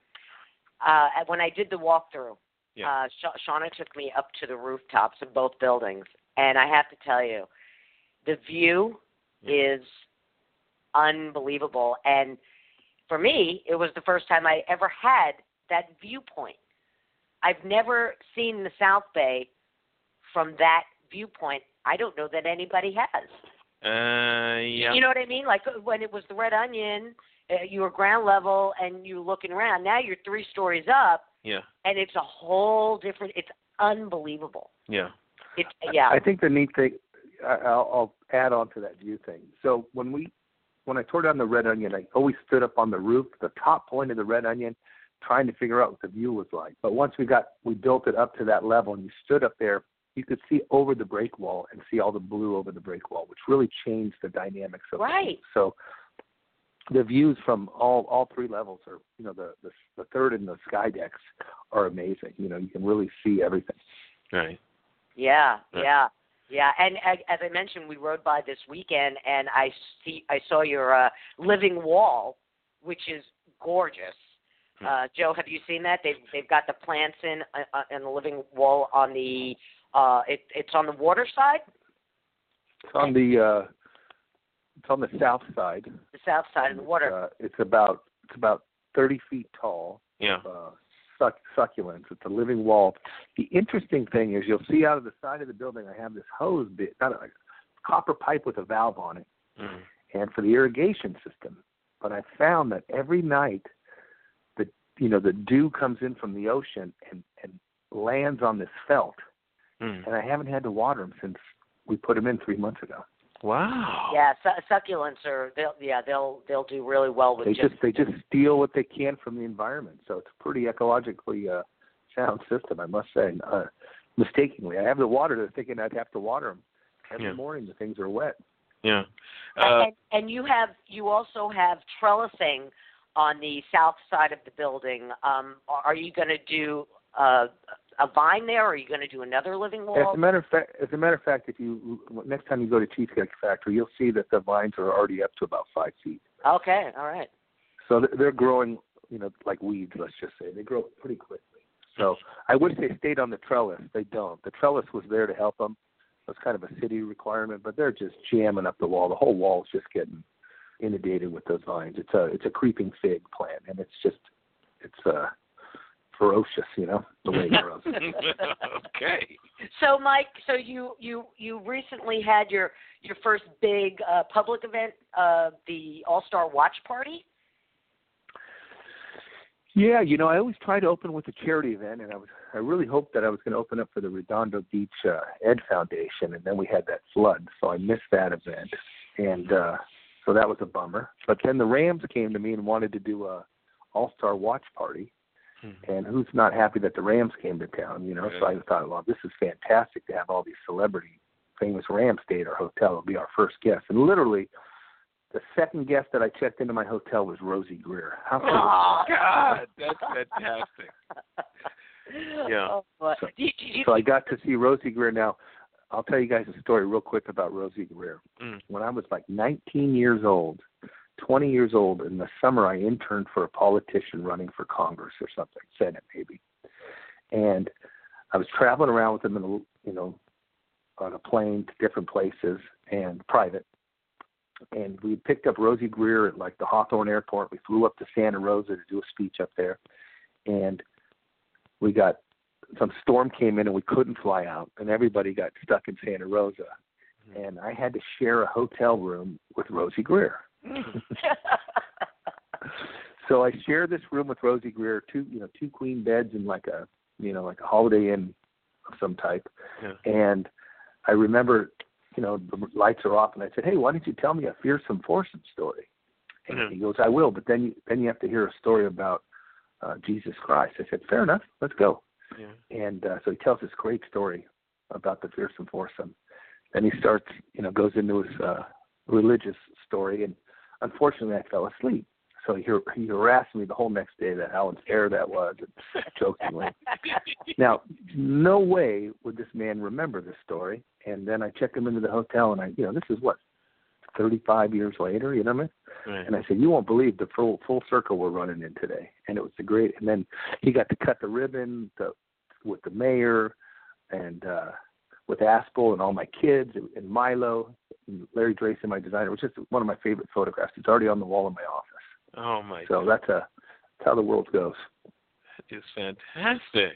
When I did the walkthrough, Shauna took me up to the rooftops of both buildings, and I have to tell you, the view is unbelievable. And for me, it was the first time I ever had that viewpoint. I've never seen the South Bay from that viewpoint. I don't know that anybody has. Yeah. You know what I mean? Like when it was the Red Onion, you were ground level and you're looking around. Now you're 3 stories up. Yeah. And it's a whole different. It's unbelievable. Yeah. I think the neat thing. I'll add on to that view thing. So when I tore down the Red Onion, I always stood up on the roof, the top point of the Red Onion, trying to figure out what the view was like. But once we built it up to that level, and you stood up there, you could see over the break wall and see all the blue over the break wall, which really changed the dynamics of right. it. So the views from all 3 levels are, the third and the sky decks are amazing. You can really see everything. Right. Yeah. And as I mentioned, we rode by this weekend, and I saw your living wall, which is gorgeous. Joe, have you seen that? They've got the plants in the living wall on the it's on the water side. It's on the south side. The south side of the water. It's about 30 feet tall. Yeah. Succulents. It's a living wall. The interesting thing is you'll see out of the side of the building I have this hose bit, not a copper pipe with a valve on it, and for the irrigation system. But I found that every night the dew comes in from the ocean and lands on this felt, and I haven't had to water them since we put them in 3 months ago. Wow. Yeah, succulents they'll do really well with they just steal what they can from the environment. So it's a pretty ecologically sound system, I must say. Mistakenly, I have the water. They're thinking I'd have to water them every morning. The things are wet. Yeah. And you also have trellising on the south side of the building. Are you going to do a vine there, or are you going to do another living wall? As a matter of fact, if you next time you go to Cheesecake Factory, you'll see that the vines are already up to about 5 feet. Okay, all right. So they're growing, like weeds. Let's just say they grow pretty quickly. So I wish they stayed on the trellis. They don't. The trellis was there to help them. It's kind of a city requirement, but they're just jamming up the wall. The whole wall is just getting inundated with those vines. It's a creeping fig plant, and it's ferocious, the way it grows. Okay. So, Mike, you recently had your first big public event, the All-Star Watch Party? Yeah, I always try to open with a charity event, and I really hoped that I was going to open up for the Redondo Beach Ed Foundation, and then we had that flood, so I missed that event, and so that was a bummer. But then the Rams came to me and wanted to do a All-Star Watch Party, and who's not happy that the Rams came to town, Right. So I thought, well, this is fantastic to have all these famous Rams stay at our hotel. It'll be our first guest. And literally, the second guest that I checked into my hotel was Rosie Greer. How cool Oh, God, that's fantastic. Yeah. Oh, so I got to see Rosie Greer. Now, I'll tell you guys a story real quick about Rosie Greer. When I was like 19 years old, 20 years old, in the summer I interned for a politician running for Congress or something, Senate maybe. And I was traveling around with him on a plane to different places and private. And we picked up Rosie Greer at like the Hawthorne Airport. We flew up to Santa Rosa to do a speech up there. And some storm came in and we couldn't fly out, and everybody got stuck in Santa Rosa. And I had to share a hotel room with Rosie Greer. So I shared this room with Rosie Greer, two queen beds and like a Holiday Inn of some type. Yeah. And I remember, the lights are off, and I said, "Hey, why don't you tell me a fearsome foursome story?" And he goes, "I will, but then you have to hear a story about Jesus Christ." I said, "Fair enough, let's go." Yeah. And so he tells this great story about the fearsome foursome. Then he starts, goes into his religious story, and unfortunately I fell asleep. So he harassed me the whole next day that how unfair that was, and jokingly. Now, no way would this man remember this story. And then I checked him into the hotel, and this is 35 years later, you know what I mean? Right. And I said, you won't believe the full circle we're running in today. And it was the great. And then he got to cut the ribbon with the mayor and with Aspel and all my kids and Milo and Larry Drayson, my designer. It was just one of my favorite photographs. It's already on the wall in my office. Oh my! So that's how the world goes. That is fantastic.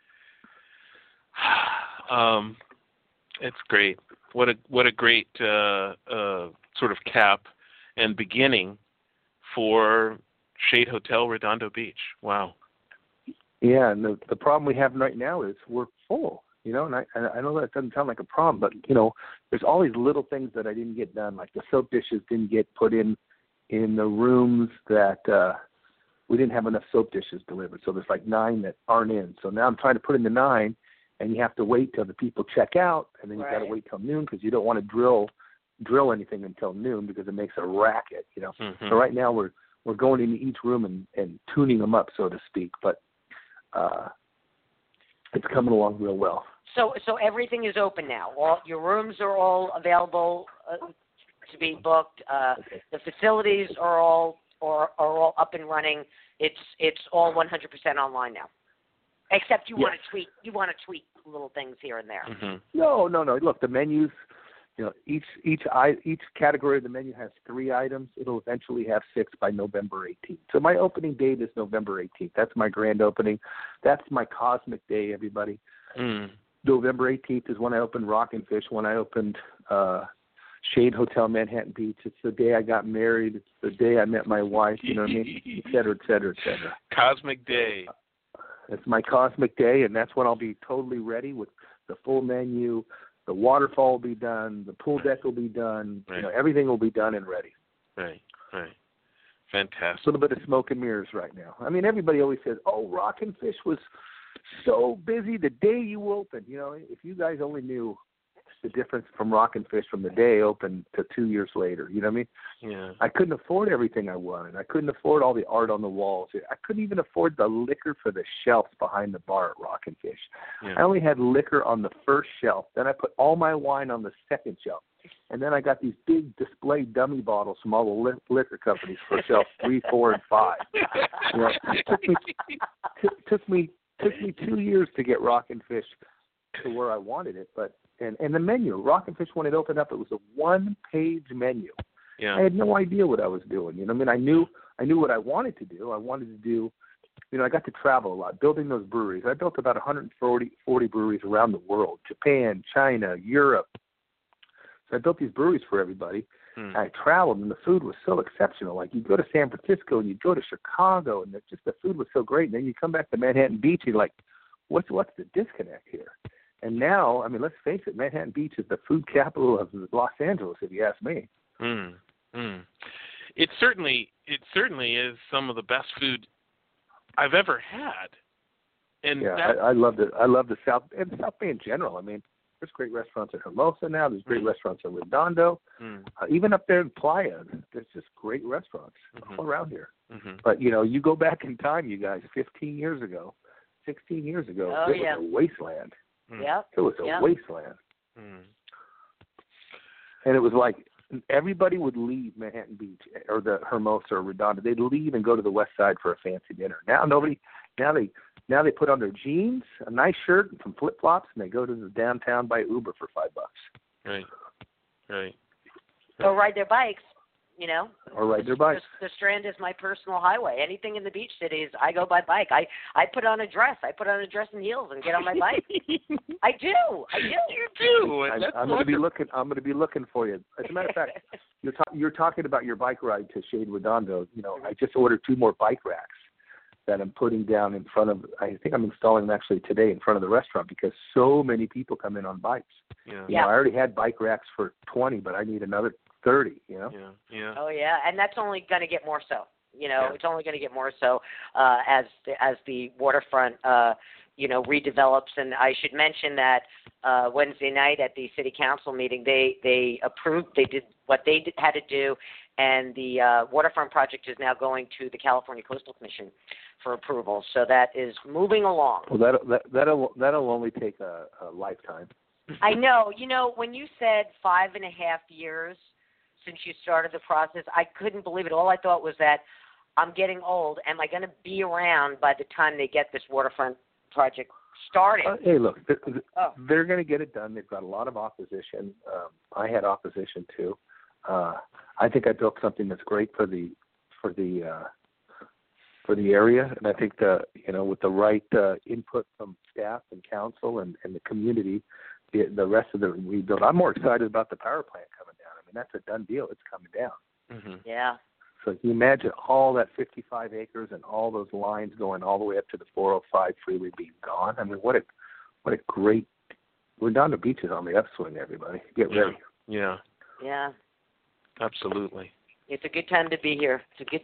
It's great. What a great sort of cap and beginning for Shade Hotel Redondo Beach. Wow. Yeah, and the problem we have right now is we're full. You know, and I know that doesn't sound like a problem, but you know, there's all these little things that I didn't get done, like the soap dishes didn't get put in the rooms that we didn't have enough soap dishes delivered. So there's like 9 that aren't in. So now I'm trying to put in the 9, and you have to wait till the people check out, and then you got to wait till noon because you don't want to drill anything until noon because it makes a racket. You know. Mm-hmm. So right now we're going into each room and tuning them up, so to speak, but it's coming along real well. So everything is open now. All your rooms are all available to be booked. Okay. The facilities are all up and running. It's all 100% online now. Except you want to tweak little things here and there. Mm-hmm. No. Look, the menus. You know, each category of the menu has 3 items. It'll eventually have 6 by November 18th. So my opening date is November 18th. That's my grand opening. That's my cosmic day, everybody. Mm. November 18th is when I opened Rockin' Fish, when I opened Shade Hotel Manhattan Beach. It's the day I got married. It's the day I met my wife, you know what I mean, et cetera, et cetera, et cetera. Cosmic day. It's my cosmic day, and that's when I'll be totally ready with the full menu. The waterfall will be done. The pool deck will be done. Right. You know, everything will be done and ready. Right. Fantastic. A little bit of smoke and mirrors right now. I mean, everybody always says, "Oh, Rockin' Fish was so busy the day you opened." You know, if you guys only knew the difference from Rockin' Fish from the day I opened to 2 years later. You know what I mean? Yeah. I couldn't afford everything I wanted. I couldn't afford all the art on the walls. I couldn't even afford the liquor for the shelves behind the bar at Rockin' Fish. Yeah. I only had liquor on the first shelf. Then I put all my wine on the second shelf. And then I got these big display dummy bottles from all the liquor companies for shelf 3, 4, and 5. You know, it took me 2 years to get Rockin' Fish to where I wanted it, but and the menu, Rockin' Fish, when it opened up, it was a 1-page menu. Yeah. I had no idea what I was doing. You know, I mean, I knew what I wanted to do. I wanted to do, you know, I got to travel a lot, building those breweries. I built about 140 breweries around the world: Japan, China, Europe. So I built these breweries for everybody. I traveled, and the food was so exceptional. Like, you go to San Francisco, and you go to Chicago, and the food was so great. And then you come back to Manhattan Beach, and you're like, what's the disconnect here? And now, I mean, let's face it, Manhattan Beach is the food capital of Los Angeles, if you ask me. It certainly is some of the best food I've ever had. And yeah, I love it. I love the South Bay in general. I mean, there's great restaurants at Hermosa now. There's great restaurants at Redondo. Even up there in Playa, there's just great restaurants all around here. But, you know, you go back in time, you guys, 16 years ago, it was a wasteland. Yep. It was a wasteland. And it was like everybody would leave Manhattan Beach or the Hermosa or Redondo. They'd leave and go to the West Side for a fancy dinner. Now they put on their jeans, a nice shirt, and some flip-flops, and they go to the downtown by Uber for $5. Right. Or ride their bikes, you know. Or ride their bikes. The Strand is my personal highway. Anything in the beach cities, I go by bike. I put on a dress. I put on a dress and heels and get on my bike. I do. You do. I'm going to be looking. I'm going to be looking for you. As a matter of fact, you're talking about your bike ride to Shade Redondo. You know, I just ordered 2 more bike racks that I'm putting down in front of. I think I'm installing them actually today in front of the restaurant because so many people come in on bikes. Yeah. You know, I already had bike racks for 20, but I need another 30. You know. Yeah. Oh yeah, and that's only going to get more so. You know, it's only going to get more so as the waterfront redevelops. And I should mention that Wednesday night at the city council meeting, they approved. They did what they had to do, and the waterfront project is now going to the California Coastal Commission for approval. So that is moving along. Well, that'll only take a lifetime. I know. You know, when you said 5.5 years since you started the process. I couldn't believe it. All I thought was that I'm getting old. Am I going to be around by the time they get this waterfront project started? Hey, look, they're going to get it done. They've got a lot of opposition. I had opposition too. I think I built something that's great for the area, and I think with the right input from staff and council and the community, the rest of the rebuild. I'm more excited about the power plant coming down. I mean, that's a done deal. It's coming down. Mm-hmm. Yeah. So can you imagine all that 55 acres and all those lines going all the way up to the 405 freeway being gone? I mean, what a great – Redondo Beach is on the upswing, everybody. Get ready. Yeah. Yeah. Absolutely. It's a good time to be here.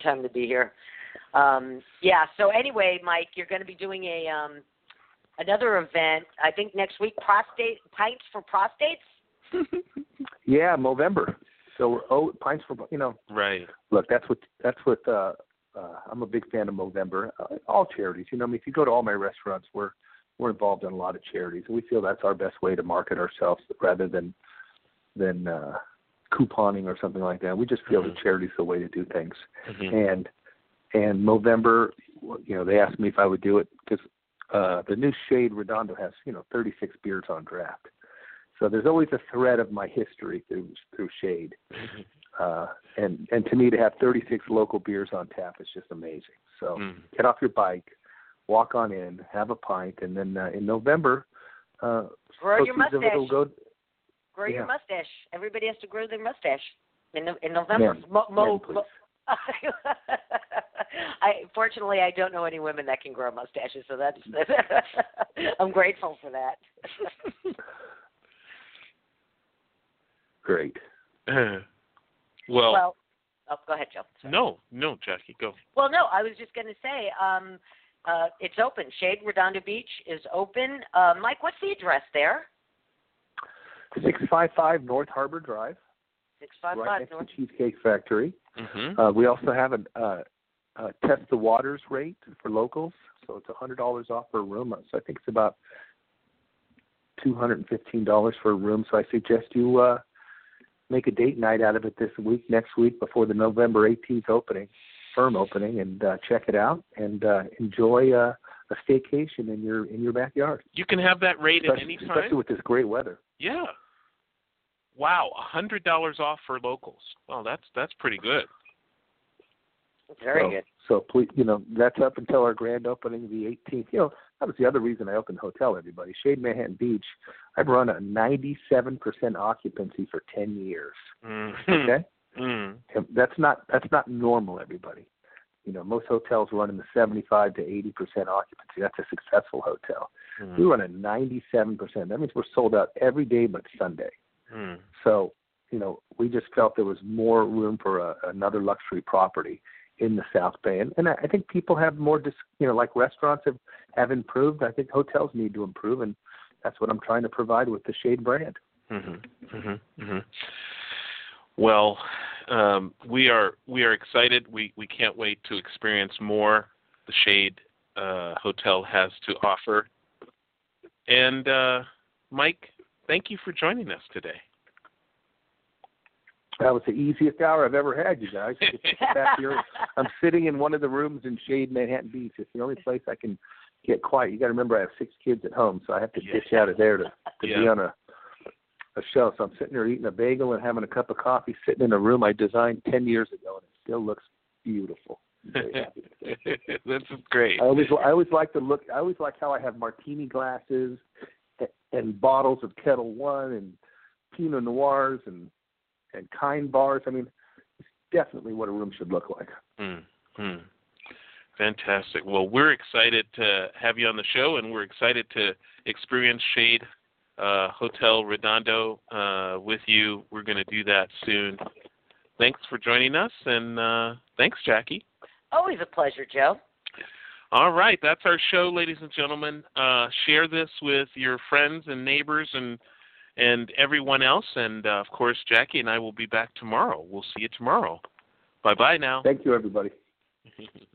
So anyway, Mike, you're going to be doing another event, I think next week, Pints for Prostates? Yeah, Movember. So Pints for, Right. Look, that's what I'm a big fan of Movember. All charities, if you go to all my restaurants, we're involved in a lot of charities, and we feel that's our best way to market ourselves rather than couponing or something like that. We just feel that charity's the way to do things. Mm-hmm. And Movember, they asked me if I would do it because the new Shade Redondo has 36 beers on draft. So there's always a thread of my history through Shade. And to me, to have 36 local beers on tap is just amazing. So get off your bike, walk on in, have a pint, and then in November, grow your mustache. Grow your Yeah. mustache. Everybody has to grow their mustache in November. Fortunately, I don't know any women that can grow mustaches, so that's I'm grateful for that. Great. Well, go ahead, Joe. Sorry. No, Jackie, go. Well, no, I was just going to say it's open. Shade Redondo Beach is open. Mike, what's the address there? 655 North Harbor Drive. 655 right next North. to Cheesecake Factory. Mm-hmm. We also have a test the waters rate for locals, so it's $100 off per room. So I think it's about $215 for a room. So I suggest you make a date night out of it next week before the November 18th firm opening, and check it out and enjoy a staycation in your backyard. You can have that rate at any time, especially with this great weather. Yeah. Wow, $100 off for locals. Well, that's pretty good. Very good. So please, that's up until our grand opening the 18th. That was the other reason I opened the hotel, everybody. Shade Manhattan Beach, I've run a 97% occupancy for 10 years. Mm-hmm. Okay? Mm-hmm. That's not normal, everybody. Most hotels run in the 75 to 80% occupancy. That's a successful hotel. Mm-hmm. We run a 97%. That means we're sold out every day but Sunday. Mm-hmm. So, we just felt there was more room for another luxury property in the South Bay. And I think people have more, like restaurants have improved. I think hotels need to improve, and that's what I'm trying to provide with the Shade brand. Mm-hmm. Mm-hmm. Mm-hmm. Well, we are excited. We can't wait to experience more the Shade Hotel has to offer. And Mike, thank you for joining us today. That was the easiest hour I've ever had, you guys. Back here, I'm sitting in one of the rooms in Shade Manhattan Beach. It's the only place I can get quiet. You got to remember I have 6 kids at home, so I have to ditch out of there to be on a show. So I'm sitting there eating a bagel and having a cup of coffee, sitting in a room I designed 10 years ago, and it still looks beautiful. That's great. I always like to look. I always like how I have martini glasses and bottles of Ketel One and Pinot Noirs and Kind bars. I mean, it's definitely what a room should look like. Mm-hmm. Fantastic. Well, we're excited to have you on the show, and we're excited to experience Shade Hotel Redondo with you. We're going to do that soon. Thanks for joining us, and thanks, Jackie. Always a pleasure, Joe. All right, that's our show, ladies and gentlemen. Share this with your friends and neighbors and everyone else. And, of course, Jackie and I will be back tomorrow. We'll see you tomorrow. Bye-bye now. Thank you, everybody.